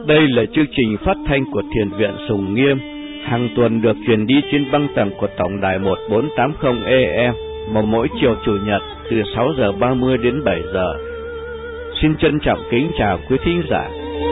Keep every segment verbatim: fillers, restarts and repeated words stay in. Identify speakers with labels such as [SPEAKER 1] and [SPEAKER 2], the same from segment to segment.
[SPEAKER 1] Đây là chương trình phát thanh của Thiền viện Sùng Nghiêm, hàng tuần được truyền đi trên băng tần của tổng đài một bốn tám không A M vào mỗi chiều chủ nhật từ sáu giờ ba mươi đến bảy giờ. Xin trân trọng kính chào quý thính giả.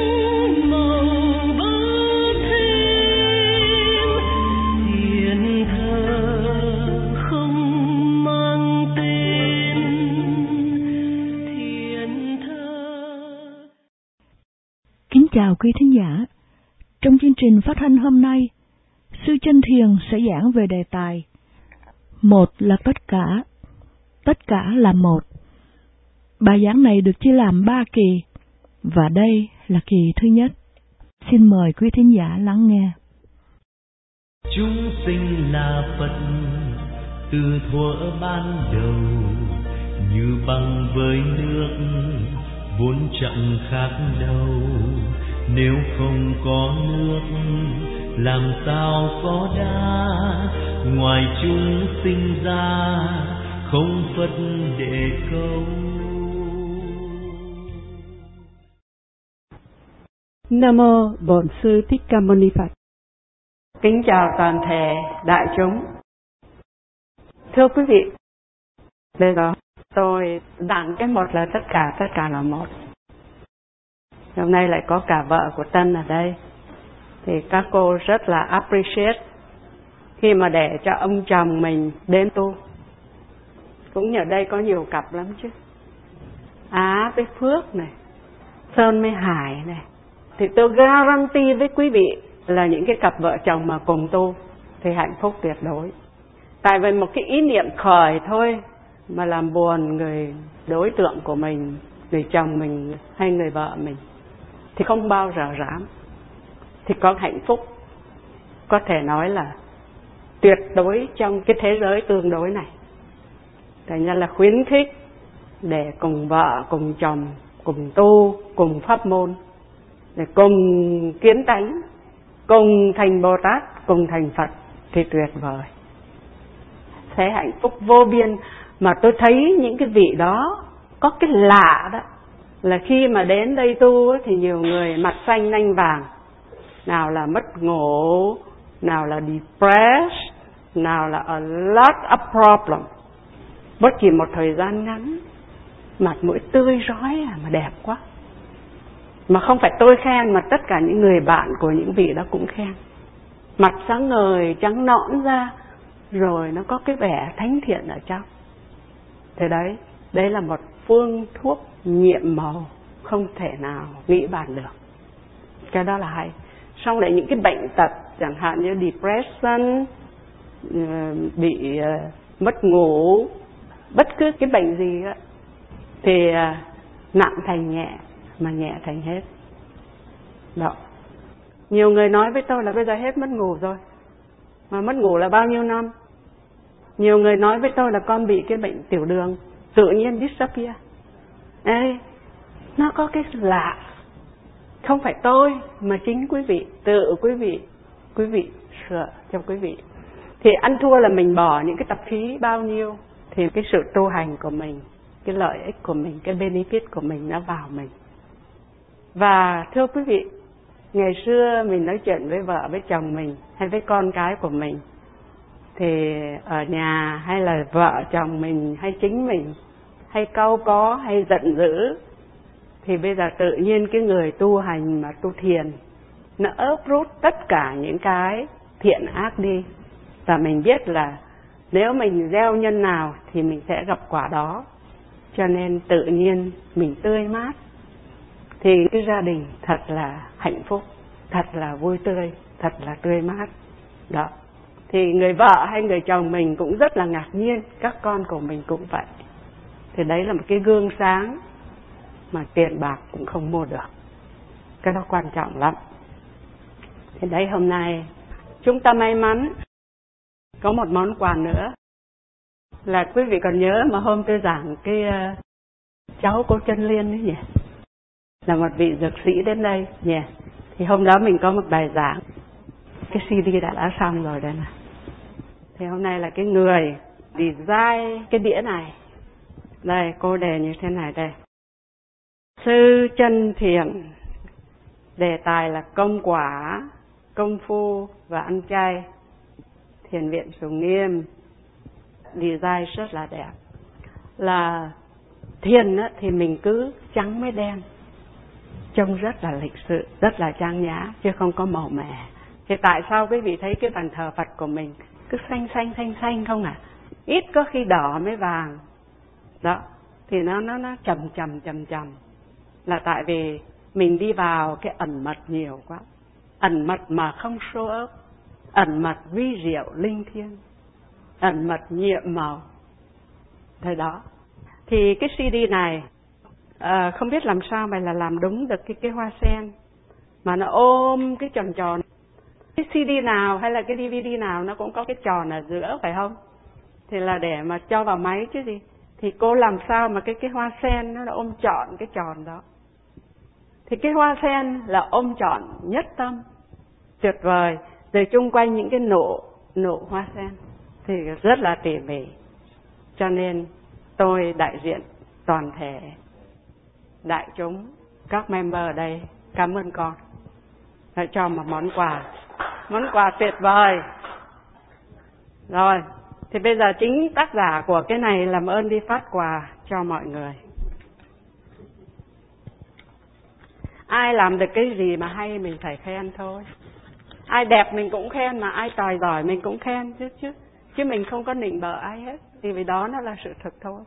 [SPEAKER 2] Kính chào quý thính giả. Trong chương trình phát thanh hôm nay, Sư Chân Thiền sẽ giảng về đề tài Một là tất cả, tất cả là một. Bài giảng này được chia làm ba kỳ, và đây là kỳ thứ nhất. Xin mời quý thính giả lắng nghe.
[SPEAKER 3] Chúng sinh là Phật từ thuở ban đầu, như băng với nước vốn chẳng khác đâu. Nếu không có nước làm sao có đá, ngoài chúng sinh ra không Phật để câu.
[SPEAKER 4] Nam mô Bổn Sư Thích Ca Mâu Ni Phật.
[SPEAKER 5] Kính chào toàn thể đại chúng. Thưa quý vị, bây giờ tôi giảng cái một là tất cả, tất cả là một. Hôm nay lại có cả vợ của Tân ở đây, thì các cô rất là appreciate khi mà để cho ông chồng mình đến tu. Cũng nhờ đây có nhiều cặp lắm chứ. Á với Phước này, Sơn với Hải này, thì tôi guarantee với quý vị là những cái cặp vợ chồng mà cùng tu thì hạnh phúc tuyệt đối. Tại vì một cái ý niệm khởi thôi mà làm buồn người đối tượng của mình, người chồng mình hay người vợ mình, thì không bao giờ dám. Thì có hạnh phúc có thể nói là tuyệt đối trong cái thế giới tương đối này. Thành ra là khuyến khích để cùng vợ, cùng chồng, cùng tu, cùng pháp môn, để cùng kiến tánh, cùng thành Bồ Tát, cùng thành Phật thì tuyệt vời. Thế hạnh phúc vô biên. Mà tôi thấy những cái vị đó có cái lạ đó, là khi mà đến đây tu thì nhiều người mặt xanh nanh vàng, nào là mất ngủ, nào là depressed, nào là a lot of problem. Bất chỉ một thời gian ngắn, mặt mũi tươi rói mà đẹp quá. Mà không phải tôi khen, mà tất cả những người bạn của những vị đó cũng khen. Mặt sáng ngời, trắng nõn ra, rồi nó có cái vẻ thánh thiện ở trong. Thế đấy, đấy là một phương thuốc nhiệm màu không thể nào nghĩ bàn được. Cái đó là hay. Xong lại những cái bệnh tật chẳng hạn như depression, bị mất ngủ, bất cứ cái bệnh gì đó, thì nặng thành nhẹ, mà nhẹ thành hết. Đó. Nhiều người nói với tôi là bây giờ hết mất ngủ rồi. Mà mất ngủ là bao nhiêu năm? Nhiều người nói với tôi là con bị cái bệnh tiểu đường, tự nhiên disappear. Ê, nó có cái lạ. Không phải tôi, mà chính quý vị, tự quý vị, quý vị sửa cho quý vị. Thì ăn thua là mình bỏ những cái tập khí bao nhiêu, thì cái sự tu hành của mình, cái lợi ích của mình, cái benefit của mình nó vào mình. Và thưa quý vị, ngày xưa mình nói chuyện với vợ, với chồng mình, hay với con cái của mình, thì ở nhà hay là vợ chồng mình, hay chính mình, hay cau có, hay giận dữ, thì bây giờ tự nhiên cái người tu hành mà tu thiền, nó ớp rút tất cả những cái thiện ác đi. Và mình biết là nếu mình gieo nhân nào thì mình sẽ gặp quả đó. Cho nên tự nhiên mình tươi mát, thì cái gia đình thật là hạnh phúc, thật là vui tươi, thật là tươi mát. Đó. Thì người vợ hay người chồng mình cũng rất là ngạc nhiên, các con của mình cũng vậy. Thì đấy là một cái gương sáng mà tiền bạc cũng không mua được. Cái đó quan trọng lắm. Thì đấy, hôm nay chúng ta may mắn có một món quà nữa. Là quý vị còn nhớ mà hôm tôi giảng cái uh, cháu cô Chân Liên ấy nhỉ? Là một vị dược sĩ đến đây nhỉ? Thì hôm đó mình có một bài giảng. Cái xê đê đã đã xong rồi đây này. Thì hôm nay là cái người design cái đĩa này. Đây, cô đề như thế này đây. Sư Chân Thiền Đề tài là công quả, công phu và ăn chay. Thiền viện Sùng Nghiêm, design rất là đẹp. Là thiền á, thì mình cứ trắng với đen, trông rất là lịch sự, rất là trang nhã, chứ không có màu mè. Thì tại sao quý vị thấy cái bàn thờ Phật của mình cứ xanh xanh xanh xanh không à? Ít có khi đỏ mới vàng. Đó, thì nó nó nó trầm trầm trầm trầm. Là tại vì mình đi vào cái ẩn mật nhiều quá. Ẩn mật mà không show up, ẩn mật vi diệu linh thiêng, ẩn mật nhiệm màu. Thế đó. Thì cái xê đê này à, không biết làm sao mà là làm đúng được cái cái hoa sen mà nó ôm cái tròn tròn. Cái xê đê nào hay là cái đê vê đê nào nó cũng có cái tròn ở giữa, phải không? Thì là để mà cho vào máy chứ gì. Thì cô làm sao mà cái cái hoa sen nó ôm trọn cái tròn đó. Thì cái hoa sen là ôm trọn nhất tâm, tuyệt vời. Rồi chung quanh những cái nụ nụ hoa sen thì rất là tỉ mỉ. Cho nên tôi đại diện toàn thể đại chúng, các member ở đây, cảm ơn con đã cho một món quà, món quà tuyệt vời. Rồi, thì bây giờ chính tác giả của cái này làm ơn đi phát quà cho mọi người. Ai làm được cái gì mà hay mình phải khen thôi. Ai đẹp mình cũng khen, mà ai tài giỏi mình cũng khen chứ chứ. Chứ mình không có nịnh bợ ai hết, thì vì đó nó là sự thật thôi.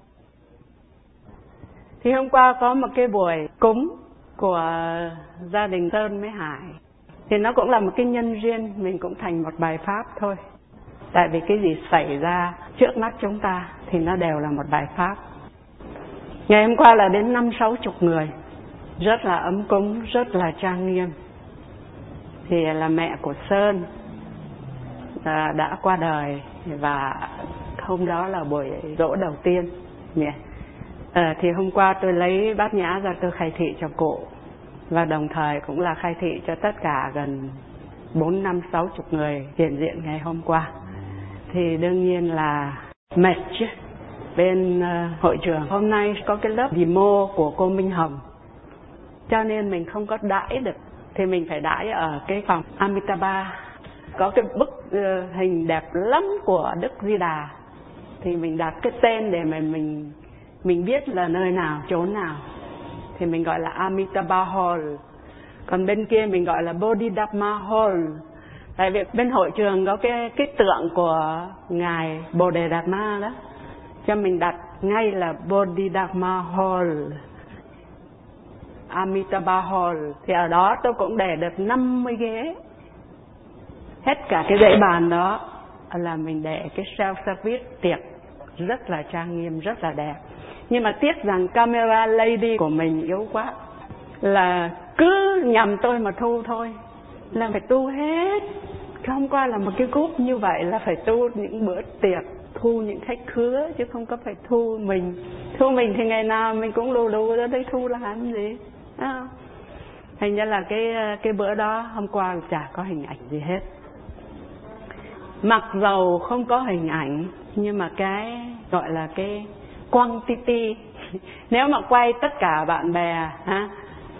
[SPEAKER 5] Thì hôm qua có một cái buổi cúng của gia đình Sơn với Hải. Thì nó cũng là một cái nhân duyên, mình cũng thành một bài pháp thôi. Tại vì cái gì xảy ra trước mắt chúng ta thì nó đều là một bài pháp. Ngày hôm qua là đến năm sáu chục người, rất là ấm cúng, rất là trang nghiêm. Thì là mẹ của Sơn à, đã qua đời, và hôm đó là buổi giỗ đầu tiên. Yeah. À, thì hôm qua tôi lấy bát nhã ra tôi khai thị cho cụ, và đồng thời cũng là khai thị cho tất cả gần bốn năm sáu chục người hiện diện ngày hôm qua. Thì đương nhiên là mệt chứ. Bên uh, hội trường hôm nay có cái lớp demo của cô Minh Hồng, cho nên mình không có đãi được. Thì mình phải đãi ở cái phòng Amitabha. Có cái bức uh, hình đẹp lắm của Đức Di Đà. Thì mình đặt cái tên để mà mình mình biết là nơi nào, chốn nào. Thì mình gọi là Amitabha Hall. Còn bên kia mình gọi là Bodhidharma Hall. Tại vì bên hội trường có cái, cái tượng của Ngài Bồ Đề Đạt Ma đó, cho mình đặt ngay là Bodhidharma Hall, Amitabha Hall. Thì ở đó tôi cũng để được năm mươi ghế. Hết cả cái dãy bàn đó là mình để cái self-service tiệc rất là trang nghiêm, rất là đẹp. Nhưng mà tiếc rằng camera lady của mình yếu quá, là cứ nhầm tôi mà thu thôi, là phải tu hết. Hôm qua là một cái group như vậy là phải tu những bữa tiệc, thu những khách khứa, chứ không có phải thu mình. Thu mình thì ngày nào mình cũng lù lù ra đây, thu làm gì à. Thành ra là cái cái bữa đó hôm qua chả có hình ảnh gì hết. Mặc dầu không có hình ảnh, nhưng mà cái gọi là cái quantity, nếu mà quay tất cả bạn bè ha,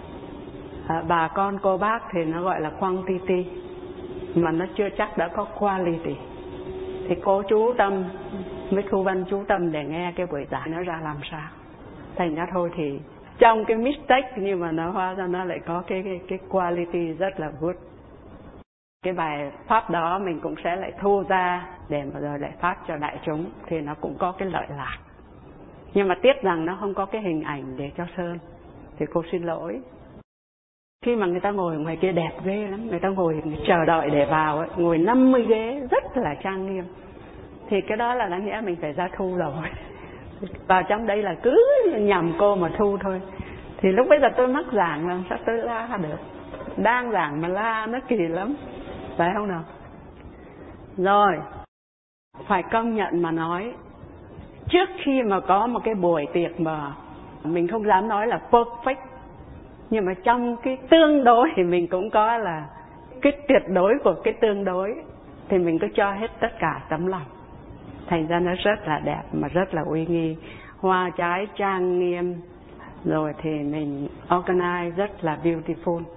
[SPEAKER 5] à, bà con cô bác thì nó gọi là quantity, mà nó chưa chắc đã có quality. Thì cô chú tâm với Thu Vân chú tâm để nghe cái buổi giảng nó ra làm sao. Thành ra thôi thì trong cái mistake, nhưng mà nó hóa ra nó lại có cái cái, cái quality rất là good. Cái bài pháp đó mình cũng sẽ lại thu ra để mà rồi lại phát cho đại chúng, thì nó cũng có cái lợi lạc. Nhưng mà tiếc rằng nó không có cái hình ảnh để cho Sơn, thì cô xin lỗi. Khi mà người ta ngồi ngoài kia đẹp ghê lắm, người ta ngồi chờ đợi để vào ấy, ngồi năm mươi ghế rất là trang nghiêm. Thì cái đó là đáng nghĩa mình phải ra thu rồi. Vào trong đây là cứ nhầm cô mà thu thôi. Thì lúc bây giờ tôi mắc giảng làm sao tôi la được. Đang giảng mà la nó kỳ lắm, phải không nào? Rồi, phải công nhận mà nói, trước khi mà có một cái buổi tiệc mà mình không dám nói là perfect, nhưng mà trong cái tương đối thì mình cũng có là cái tuyệt đối của cái tương đối. Thì mình cứ cho hết tất cả tấm lòng. Thành ra nó rất là đẹp mà rất là uy nghi. Hoa trái trang nghiêm. Rồi thì mình organize rất là beautiful.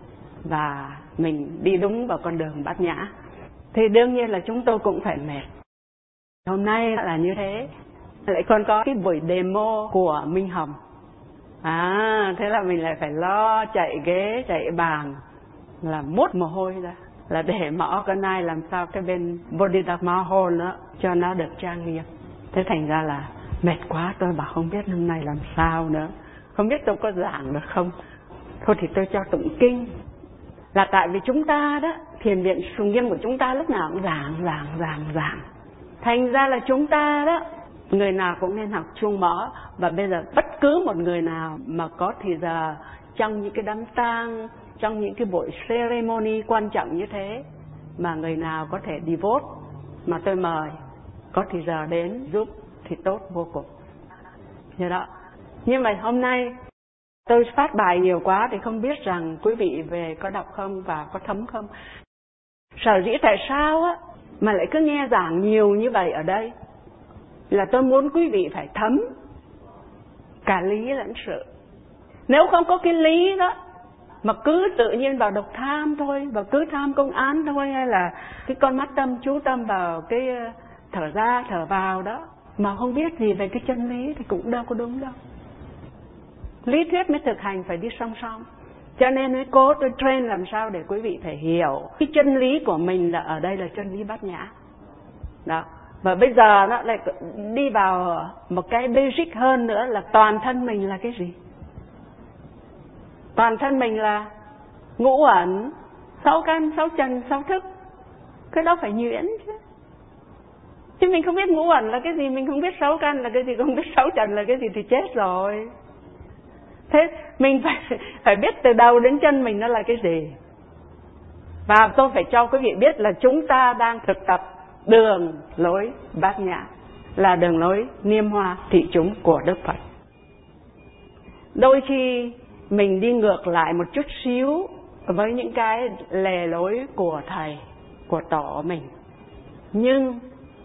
[SPEAKER 5] và mình đi đúng vào con đường bát nhã. Thì đương nhiên là chúng tôi cũng phải mệt. Hôm nay là như thế. Lại còn có cái buổi demo của Minh Hồng. À, thế là mình lại phải lo chạy ghế, chạy bàn, là mút mồ hôi ra, là để mà organize làm sao cái bên Bodhidharma Hall đó cho nó được trang nghiêm. Thế thành ra là mệt quá, tôi bảo không biết hôm nay làm sao nữa, không biết tôi có giảng được không. Thôi thì tôi cho tụng kinh. Là tại vì chúng ta đó, thiền viện Sùng Nghiêm của chúng ta lúc nào cũng giảng, giảng, giảng, giảng. Thành ra là chúng ta đó, người nào cũng nên học chuông mõ. Và bây giờ bất cứ một người nào mà có thì giờ trong những cái đám tang, trong những cái buổi ceremony quan trọng như thế, mà người nào có thể devote mà tôi mời, có thì giờ đến giúp thì tốt vô cùng. Như đó. Nhưng mà hôm nay tôi phát bài nhiều quá thì không biết rằng quý vị về có đọc không và có thấm không. Sở dĩ tại sao á mà lại cứ nghe giảng nhiều như vậy ở đây là tôi muốn quý vị phải thấm cả lý lẫn sự. Nếu không có cái lý đó mà cứ tự nhiên vào độc tham thôi, và cứ tham công án thôi, hay là cái con mắt tâm chú tâm vào cái thở ra thở vào đó mà không biết gì về cái chân lý thì cũng đâu có đúng đâu. Lý thuyết với thực hành phải đi song song. Cho nên mới cố tôi train làm sao để quý vị phải hiểu cái chân lý của mình là ở đây là chân lý bát nhã. Đó. Và bây giờ nó lại đi vào một cái basic hơn nữa là toàn thân mình là cái gì? Toàn thân mình là ngũ uẩn, sáu căn, sáu trần, sáu thức. Cái đó phải nhuyễn chứ. Chứ mình không biết ngũ uẩn là cái gì, mình không biết sáu căn là cái gì, không biết sáu trần là cái gì thì chết rồi. Thế mình phải, phải biết từ đầu đến chân mình nó là cái gì. Và tôi phải cho quý vị biết là chúng ta đang thực tập đường lối bát nhã, là đường lối niêm hoa thị chúng của Đức Phật. Đôi khi mình đi ngược lại một chút xíu với những cái lề lối của thầy, của tổ mình. Nhưng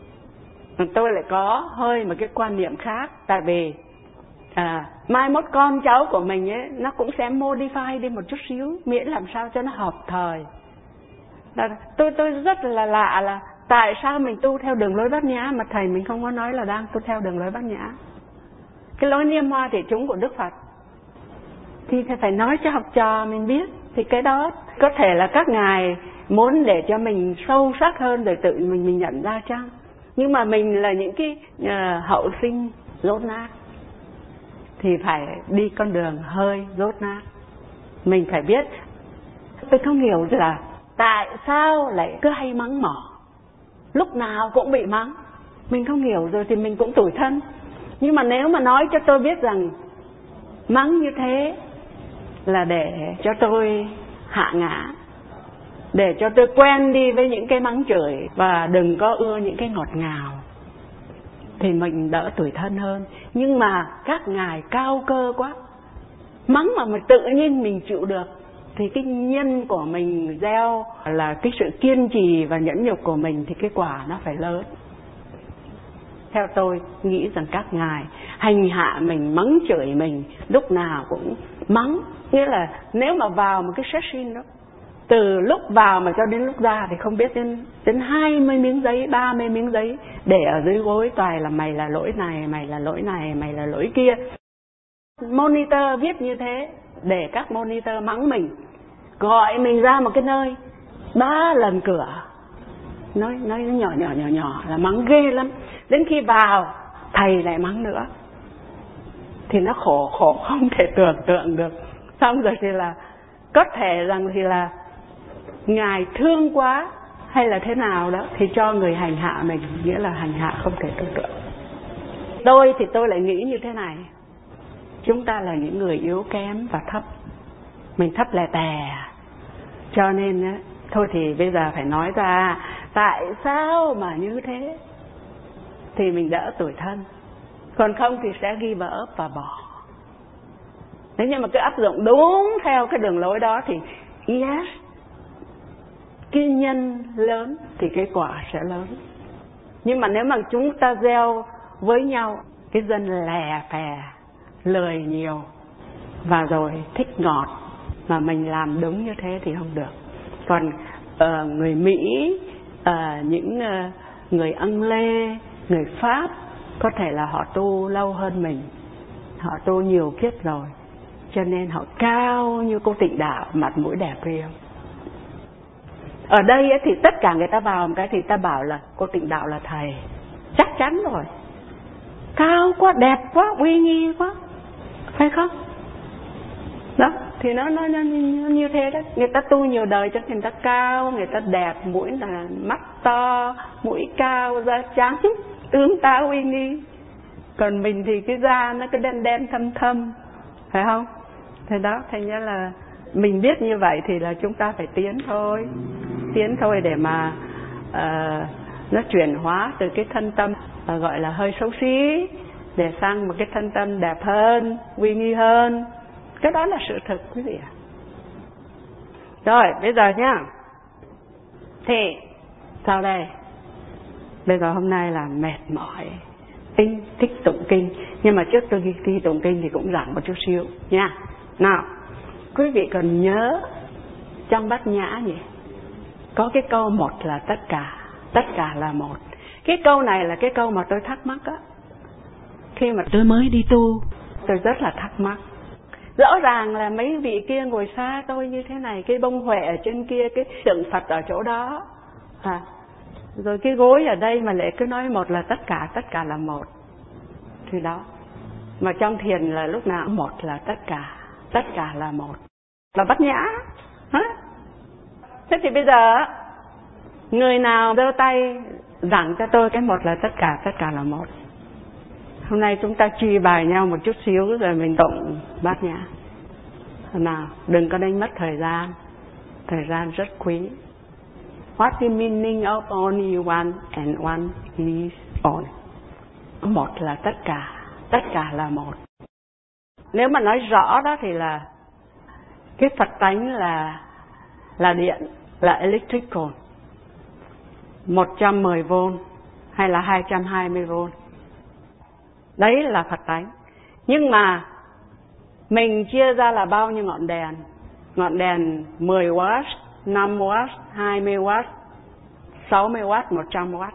[SPEAKER 5] tôi lại có hơi một cái quan niệm khác. Tại vì à, mai mốt con cháu của mình ấy, nó cũng sẽ modify đi một chút xíu, miễn làm sao cho nó hợp thời. Đó, tôi tôi rất là lạ là tại sao mình tu theo đường lối bát nhã mà thầy mình không có nói là đang tu theo đường lối bát nhã. Cái lối niêm hoa thị chúng của Đức Phật thì phải nói cho học trò mình biết. Thì cái đó có thể là các ngài muốn để cho mình sâu sắc hơn rồi tự mình mình nhận ra chăng. Nhưng mà mình là những cái uh, hậu sinh dốt nát thì phải đi con đường hơi dốt nát. Mình phải biết. Tôi không hiểu là tại sao lại cứ hay mắng mỏ, lúc nào cũng bị mắng. Mình không hiểu rồi thì mình cũng tủi thân. Nhưng mà nếu mà nói cho tôi biết rằng mắng như thế là để cho tôi hạ ngã, để cho tôi quen đi với những cái mắng chửi và đừng có ưa những cái ngọt ngào, thì mình đỡ tủi thân hơn. Nhưng mà các ngài cao cơ quá, mắng mà mình tự nhiên mình chịu được, thì cái nhân của mình gieo là cái sự kiên trì và nhẫn nhục của mình thì cái quả nó phải lớn. Theo tôi nghĩ rằng các ngài hành hạ mình, mắng chửi mình, lúc nào cũng mắng. Nghĩa là nếu mà vào một cái session đó, từ lúc vào mà cho đến lúc ra thì không biết đến đến hai mươi miếng giấy, ba mươi miếng giấy để ở dưới gối toàn là mày là lỗi này, mày là lỗi này, mày là lỗi kia. Monitor viết như thế để các monitor mắng mình, gọi mình ra một cái nơi ba lần cửa, nói nói nhỏ nhỏ nhỏ nhỏ là mắng ghê lắm. Đến khi vào thầy lại mắng nữa thì nó khổ khổ không thể tưởng tượng được. Xong rồi thì là có thể rằng thì là ngài thương quá hay là thế nào đó thì cho người hành hạ mình, nghĩa là hành hạ không thể tưởng tượng. Tôi thì tôi lại nghĩ như thế này, chúng ta là những người yếu kém và thấp, mình thấp lè tè, cho nên thôi thì bây giờ phải nói ra tại sao mà như thế thì mình đỡ tủi thân. Còn không thì sẽ ghi vỡ và bỏ. Nếu như mà cứ áp dụng đúng theo cái đường lối đó thì yes, cái nhân lớn thì cái quả sẽ lớn. Nhưng mà nếu mà chúng ta gieo với nhau cái dân lè phè, lười nhiều và rồi thích ngọt mà mình làm đúng như thế thì không được. Còn uh, người Mỹ, uh, những uh, người Ăng Lê, người Pháp có thể là họ tu lâu hơn mình, họ tu nhiều kiếp rồi, cho nên họ cao như cô Tịnh Đạo, mặt mũi đẹp riêng. Ở đây ấy, thì tất cả người ta vào một cái thì ta bảo là cô Tịnh Đạo là thầy, chắc chắn rồi, cao quá, đẹp quá, uy nghi quá, phải không? Đó, thì nó, nó, nó như thế đó. Người ta tu nhiều đời cho người ta cao, người ta đẹp, mũi là mắt to, mũi cao, da trắng, tướng tá uy nghi. Còn mình thì cái da nó cứ đen đen thâm thâm, phải không? Thế đó, thành ra là mình biết như vậy thì là chúng ta phải tiến thôi, tiến thôi để mà uh, nó chuyển hóa từ cái thân tâm uh, gọi là hơi xấu xí để sang một cái thân tâm đẹp hơn, uy nghi hơn. Cái đó là sự thực quý vị ạ. Rồi bây giờ nhá, thì sau đây, bây giờ hôm nay là mệt mỏi, thích, thích tụng kinh, nhưng mà trước tôi đi tụng kinh thì cũng giảng một chút xíu nha. Nào, quý vị còn nhớ trong Bát Nhã nhỉ, có cái câu một là tất cả, tất cả là một. Cái câu này là cái câu mà tôi thắc mắc á, khi mà tôi mới đi tu tôi rất là thắc mắc. Rõ ràng là mấy vị kia ngồi xa tôi như thế này, cái bông huệ ở trên kia, cái tượng Phật ở chỗ đó, à, rồi cái gối ở đây mà lại cứ nói một là tất cả, tất cả là một. Thì đó, mà trong thiền là lúc nào một là tất cả, tất cả là một, là Bát Nhã. Hả? Thế thì bây giờ người nào giơ tay giảng cho tôi cái một là tất cả, tất cả là một. Hôm nay chúng ta truy bài nhau một chút xíu rồi mình tụng Bát Nhã. Nào, đừng có đánh mất thời gian, thời gian rất quý. What the meaning of only one and one is all? Một là tất cả, tất cả là một. Nếu mà nói rõ đó thì là cái Phật tánh là là điện, là electrical, một trăm mười vôn hay là hai trăm hai mươi vôn. Đấy là Phật tánh. Nhưng mà mình chia ra là bao nhiêu ngọn đèn? Ngọn đèn mười oát, năm oát, hai mươi oát, sáu mươi oát, một trăm oát.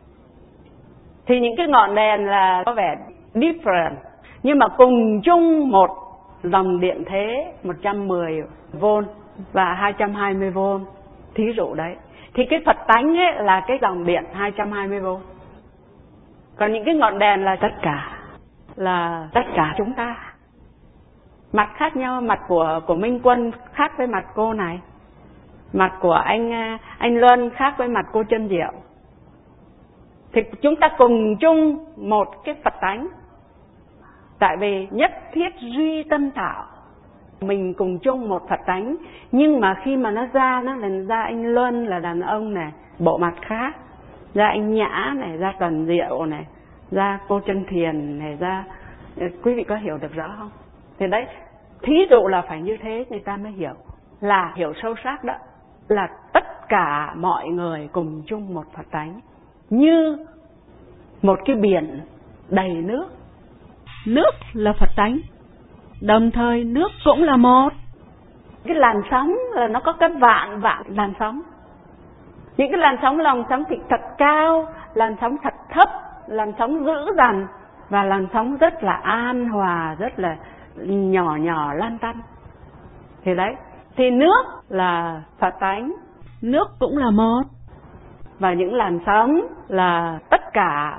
[SPEAKER 5] Thì những cái ngọn đèn là có vẻ different, nhưng mà cùng chung một dòng điện thế một trăm mười vôn và hai trăm hai mươi vôn. Thí dụ đấy. Thì cái Phật tánh ấy là cái dòng điện hai trăm hai mươi vôn. Còn những cái ngọn đèn là tất cả, là tất cả chúng ta. Mặt khác nhau, mặt của của Minh Quân khác với mặt cô này, mặt của anh anh Luân khác với mặt cô Chân Diệu. Thì chúng ta cùng chung một cái Phật tánh. Tại vì nhất thiết duy tân tạo, mình cùng chung một Phật tánh. Nhưng mà khi mà nó ra, nó là ra anh Luân là đàn ông này, bộ mặt khác, ra anh Nhã này, ra Tuần Diệu này, ra cô Chân Thiền này, ra... Quý vị có hiểu được rõ không? Thì đấy, thí dụ là phải như thế người ta mới hiểu, là hiểu sâu sắc đó, là tất cả mọi người cùng chung một Phật tánh, như một cái biển đầy nước. Nước là Phật tánh, đồng thời nước cũng là một. Cái làn sóng là nó có cái vạn vạn làn sóng. Những cái làn sóng, làn sóng thì thật cao, làn sóng thật thấp, làn sóng dữ dằn, và làn sóng rất là an hòa, rất là nhỏ nhỏ lan tăn. Thì đấy, thì nước là Phật tánh, nước cũng là một. Và những làn sóng là tất cả,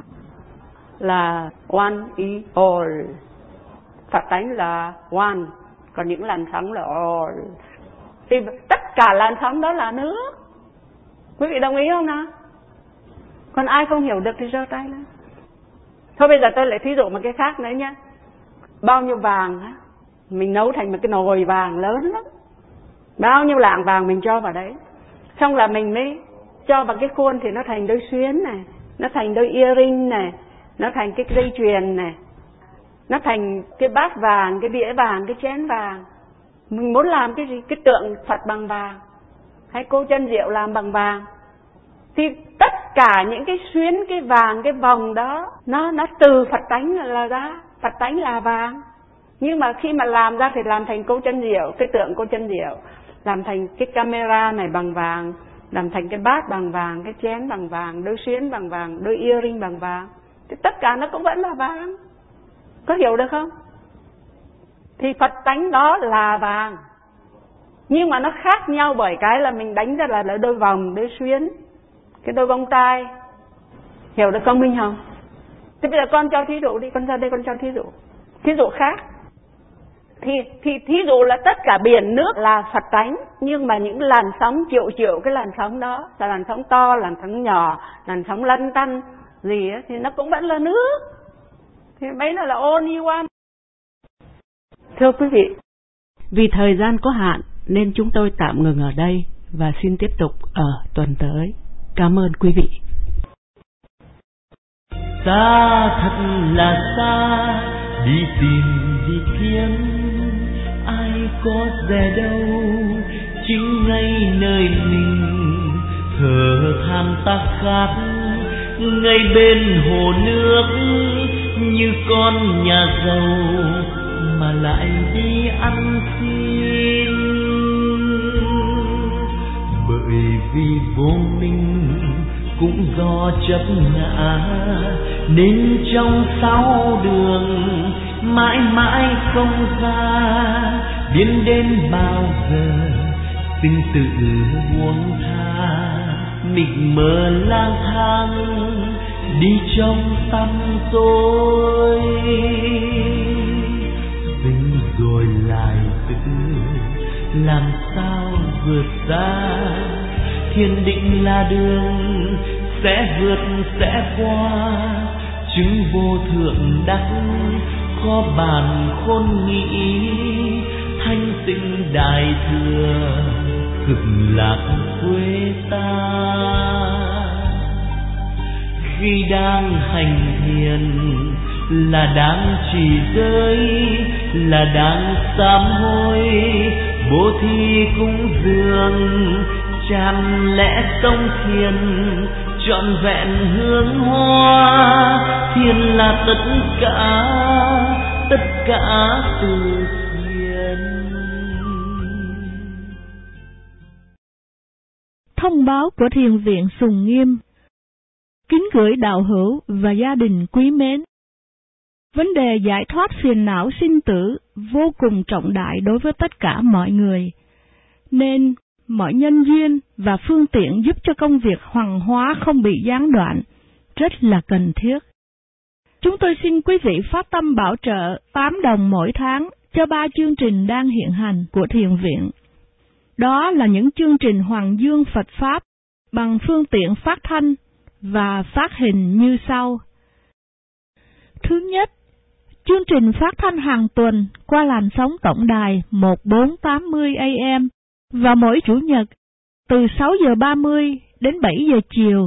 [SPEAKER 5] là one is all. Phật tánh là one, còn những làn sóng là all. Thì tất cả làn sóng đó là nước. Quý vị đồng ý không nào? Còn ai không hiểu được thì giơ tay lên. Thôi bây giờ tôi lại thí dụ một cái khác nữa nhé. Bao nhiêu vàng á, mình nấu thành một cái nồi vàng lớn lắm. Bao nhiêu lạng vàng mình cho vào đấy. Xong là mình mới cho vào cái khuôn thì nó thành đôi xuyến này, nó thành đôi earring này, nó thành cái dây chuyền này, nó thành cái bát vàng, cái đĩa vàng, cái chén vàng. Mình muốn làm cái gì? Cái tượng Phật bằng vàng, hay cô Chân Diệu làm bằng vàng. Thì tất cả những cái xuyến, cái vàng, cái vòng đó, nó nó từ Phật tánh là ra. Phật tánh là vàng. Nhưng mà khi mà làm ra thì làm thành cô chân diệu, cái tượng cô chân diệu, làm thành cái camera này bằng vàng, làm thành cái bát bằng vàng, cái chén bằng vàng, đôi xuyến bằng vàng, đôi earring bằng vàng, thì tất cả nó cũng vẫn là vàng. Có hiểu được không? Thì Phật tánh đó là vàng, nhưng mà nó khác nhau bởi cái là mình đánh ra là, là đôi vòng, đôi xuyến, cái đôi bông tai. Hiểu được không Minh Hồng? Thế bây giờ con cho thí dụ đi, con ra đây con cho thí dụ. Thí dụ khác. Thì, thì thí dụ là tất cả biển nước là Phật tánh, nhưng mà những làn sóng triệu triệu cái làn sóng đó, là làn sóng to, làn sóng nhỏ, làn sóng lăn tăn gì ấy, thì nó cũng vẫn là nước. Thì mấy nó là only one. Thưa quý vị, vì thời gian có hạn nên chúng tôi tạm ngừng ở đây và xin tiếp tục ở tuần tới. Cảm ơn quý vị.
[SPEAKER 3] Xa thật là xa, đi tìm đi kiếm, ai có dè đâu, chính ngay nơi mình thở than ta khát, ngay bên hồ nước như con nhà giàu mà lại đi ăn xin. Bởi vì vô minh cũng do chấp ngã, nên trong sáu đường mãi mãi không ra, biến đến bao giờ sinh tử buông tha. Mình mơ lang thang đi trong tăm tối, vinh rồi lại tự làm sao vượt ra. Thiên định là đường sẽ vượt sẽ qua, chứng vô thượng đắc khó bàn khôn nghĩ. Thanh tịnh đại thừa cực lạc quê ta. Khi đang hành thiền là đang trì giới, là đang sám hối bố thí cúng dường, tràn lẽ tông thiền trọn vẹn hương hoa. Thiền là tất cả, tất cả từ thiền.
[SPEAKER 2] Thông báo của Thiền viện Sùng Nghiêm. Kính gửi đạo hữu và gia đình quý mến. Vấn đề giải thoát phiền não sinh tử vô cùng trọng đại đối với tất cả mọi người, nên mọi nhân duyên và phương tiện giúp cho công việc hoằng hóa không bị gián đoạn rất là cần thiết. Chúng tôi xin quý vị phát tâm bảo trợ tám đồng mỗi tháng cho ba chương trình đang hiện hành của Thiền viện. Đó là những chương trình Hoàng Dương Phật Pháp bằng phương tiện phát thanh và phát hình như sau. Thứ nhất, chương trình phát thanh hàng tuần qua làn sóng tổng đài một bốn tám mươi A M và mỗi Chủ nhật từ sáu giờ ba mươi đến bảy giờ chiều.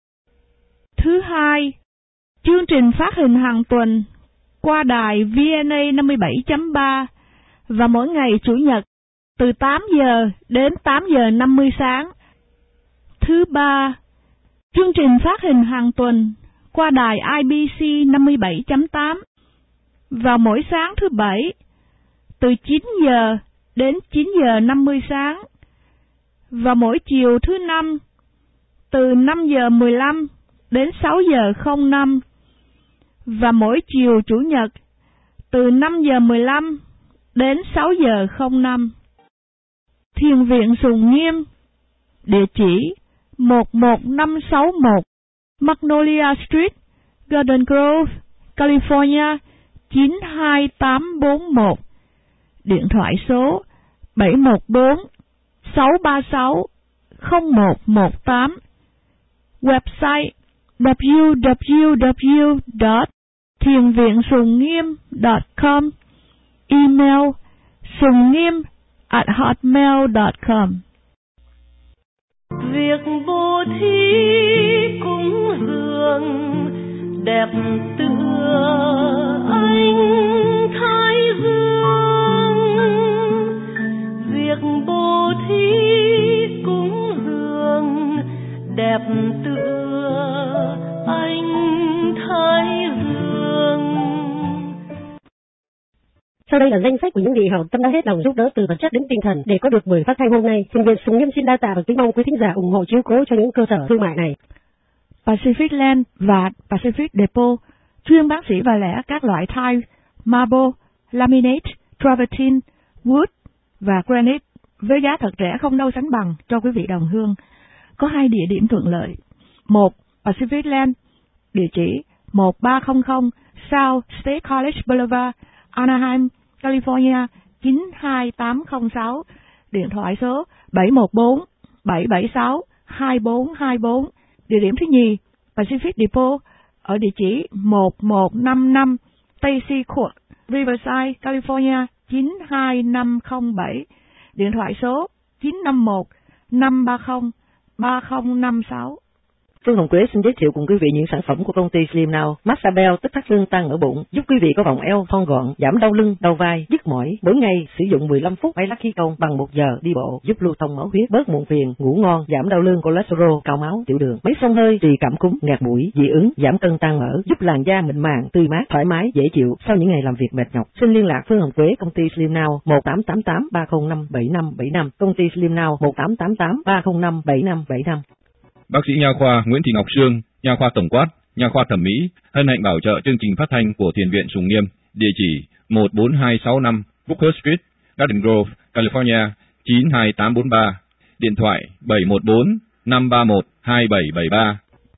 [SPEAKER 2] Thứ hai, chương trình phát hình hàng tuần qua đài V N A năm mươi bảy chấm ba và mỗi ngày Chủ nhật từ tám giờ đến tám giờ năm mươi sáng. Thứ ba, chương trình phát hình hàng tuần qua đài I B C năm mươi bảy chấm tám vào mỗi sáng thứ bảy từ chín giờ đến chín giờ năm mươi sáng và mỗi chiều thứ năm từ năm giờ mười lăm đến sáu giờ không năm và mỗi chiều Chủ nhật từ năm giờ mười lăm đến sáu giờ không năm. Thiền viện Sùng Nghiêm, địa chỉ một một năm sáu một Magnolia Street, Garden Grove, California chín hai tám bốn một. Điện thoại số bảy một bốn sáu ba sáu không một một tám. Website w w w chấm thiền viện sùng nghiêm chấm com. Email sùng nghiêm at hotmail chấm com.
[SPEAKER 3] Việc vô thí cúng dường đẹp tựa ánh thái dương. Việc vô thí cúng dường đẹp tựa ánh thái dương.
[SPEAKER 6] Sau đây là danh sách của những vị hảo tâm đã hết lòng giúp đỡ từ vật chất đến tinh thần để có được buổi phát thanh hôm nay. Thiền viện Sùng Nghiêm xin đa tạ và kính mong quý thính giả ủng hộ chiếu cố cho những cơ sở thương mại này.
[SPEAKER 2] Pacific Land và Pacific Depot chuyên bán sỉ và lẻ các loại tile, marble, laminate, travertine, wood và granite với giá thật rẻ không đâu sánh bằng cho quý vị đồng hương. Có hai địa điểm thuận lợi. Một, Pacific Land, địa chỉ một ba không không South State College Boulevard, Anaheim, California chín hai tám không sáu, điện thoại số bảy một bốn bảy bảy sáu hai bốn hai bốn. Địa điểm thứ nhì, Pacific Depot ở địa chỉ một một năm năm Stacy Court, Riverside, California chín hai năm không bảy, điện thoại số chín năm một năm ba không ba không năm sáu.
[SPEAKER 6] Phương Hồng Quế xin giới thiệu cùng quý vị những sản phẩm của công ty Slim Now. Massage Bell tức thắt lưng tăng ở bụng, giúp quý vị có vòng eo thon gọn, giảm đau lưng, đau vai, nhức mỏi. Mỗi ngày sử dụng mười lăm phút máy lắc khí công bằng một giờ đi bộ, giúp lưu thông máu huyết, bớt muộn phiền, ngủ ngon, giảm đau lưng, cholesterol, cao máu, tiểu đường. Máy xông hơi trị cảm cúm, nghẹt mũi, dị ứng, giảm cân tan mỡ, giúp làn da mịn màng, tươi mát, thoải mái, dễ chịu sau những ngày làm việc mệt nhọc. Xin liên lạc Phương Hồng Quế, công ty Slim Now một tám tám tám ba không năm bảy năm bảy năm, công ty Slim Now một tám tám tám ba không năm bảy năm bảy năm.
[SPEAKER 7] Bác sĩ nha khoa Nguyễn Thị Ngọc Sương, nha khoa tổng quát, nha khoa thẩm mỹ, hân hạnh bảo trợ chương trình phát thanh của Thiền viện Sùng Nghiêm, địa chỉ một bốn hai sáu năm Booker Street, Garden Grove, California chín hai tám bốn ba, điện thoại bảy một bốn năm ba một hai bảy bảy ba.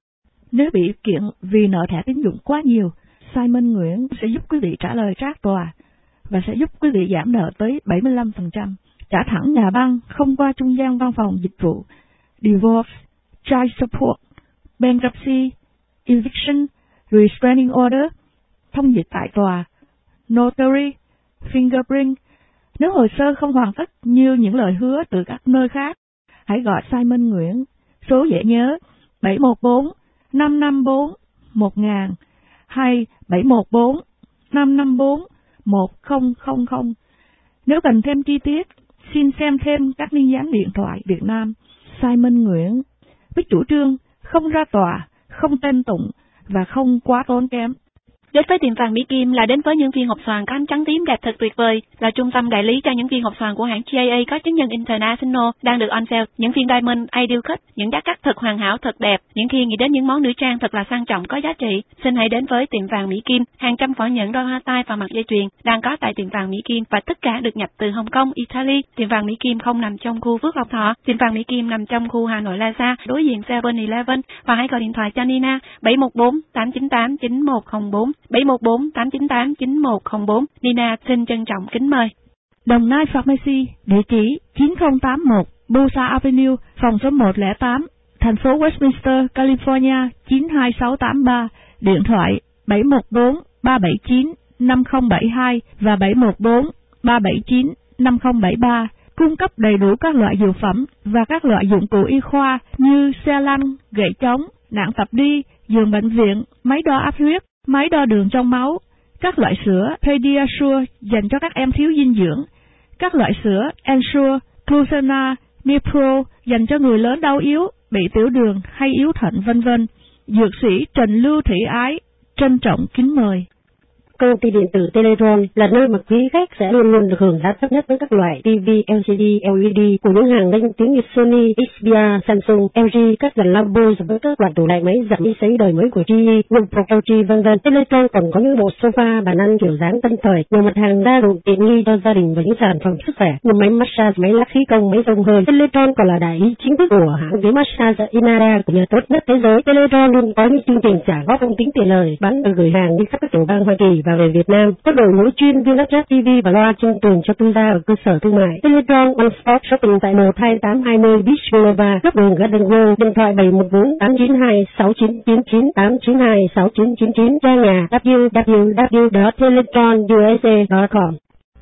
[SPEAKER 2] Nếu bị kiện vì nợ thẻ tín dụng quá nhiều, Simon Nguyễn sẽ giúp quý vị trả lời trác tòa và sẽ giúp quý vị giảm nợ tới bảy mươi lăm phần trăm, trả thẳng nhà băng không qua trung gian văn phòng dịch vụ, divorce, child support, bankruptcy, eviction, restraining order, thông dịch tại tòa, notary, fingerprint. Nếu hồ sơ không hoàn tất như những lời hứa từ các nơi khác, hãy gọi Simon Nguyễn, số dễ nhớ bảy một bốn năm năm bốn một nghìn hay bảy một bốn năm năm bốn một không không không. Nếu cần thêm chi tiết, xin xem thêm các liên gián điện thoại Việt Nam. Simon Nguyễn với chủ trương không ra tòa, không tên tụng và không quá tốn kém.
[SPEAKER 8] Đến với tiệm vàng Mỹ Kim là đến với những viên hộp xoàn có ánh trắng tím đẹp thật tuyệt vời, là trung tâm đại lý cho những viên hộp xoàn của hãng G A A có chứng nhận International đang được on sale. Những viên Diamond Ideal Cut, những giá cắt thật hoàn hảo, thật đẹp. Những khi nghĩ đến những món nữ trang thật là sang trọng có giá trị, xin hãy đến với tiệm vàng Mỹ Kim. Hàng trăm vỏ nhẫn, đôi hoa tai và mặt dây chuyền đang có tại tiệm vàng Mỹ Kim và tất cả được nhập từ Hồng Kông, Italy. Tiệm vàng Mỹ Kim không nằm trong khu Phước Lộc Thọ, tiệm vàng Mỹ Kim nằm trong khu Hà Nội Plaza, đối diện seven eleven. Và hãy gọi điện thoại cho Nina bảy một bốn tám chín tám chín một không bốn bảy một bốn tám chín tám chín một không bốn. Nina xin trân trọng kính mời.
[SPEAKER 2] Đồng Nai Pharmacy, địa chỉ chín không tám một Bosa Avenue, phòng số một không tám, thành phố Westminster, California chín hai sáu tám ba, điện thoại bảy một bốn ba bảy chín năm không bảy hai và bảy một bốn ba bảy chín năm không bảy ba. Cung cấp đầy đủ các loại dược phẩm và các loại dụng cụ y khoa như xe lăn, gậy chống, nạng tập đi, giường bệnh viện, máy đo áp huyết, máy đo đường trong máu, các loại sữa Pediasure dành cho các em thiếu dinh dưỡng, các loại sữa Ensure, Glucena, Nipro dành cho người lớn đau yếu, bị tiểu đường hay yếu thận vân vân. Dược sĩ Trần Lưu Thị Ái trân trọng kính mời.
[SPEAKER 6] Công ty điện tử Teletron là nơi mà quý khách sẽ luôn luôn được hưởng giá thấp nhất với các loại ti vi L C D, L E D của những hàng danh tiếng như Sony, X P R, Samsung, L G, các dàn Lambo với các loại tủ lạnh máy giặt máy sấy đời mới của G E, Wipro, L G vân vân. Teletron còn có những bộ sofa, bàn ăn kiểu dáng tân thời, nhiều mặt hàng đa dụng tiện nghi cho gia đình và những sản phẩm sức khỏe như máy massage, máy lắc khí công, máy xông hơi. Teletron còn là đại lý chính thức của hãng ghế massage Inara của nhà tốt nhất thế giới. Teletron luôn có những chương trình trả góp không tính tiền lời, bán và gửi hàng đi khắp các tiểu bang Hoa Kỳ và về Việt Nam. Có đội ngũ chuyên viên lắp ráp ti vi và loa chương tường cho tư gia ở cơ sở thương mại. Teletron One Stop Shopping tại một hai tám hai mươi Beach Boulevard, góc đường Garden Grove, điện thoại bảy một bốn tám chín hai sáu chín chín chín tám chín hai sáu chín chín chín, trang nhà w w w chấm teletron u s a chấm com.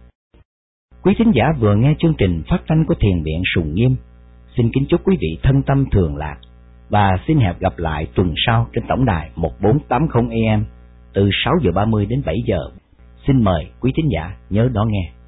[SPEAKER 9] Quý thính giả vừa nghe chương trình phát thanh của Thiền viện Sùng Nghiêm. Xin kính chúc quý vị thân tâm thường lạc và xin hẹn gặp lại tuần sau trên tổng đài một bốn tám không A M từ sáu giờ ba mươi đến bảy giờ. Xin mời quý thính giả nhớ đón nghe.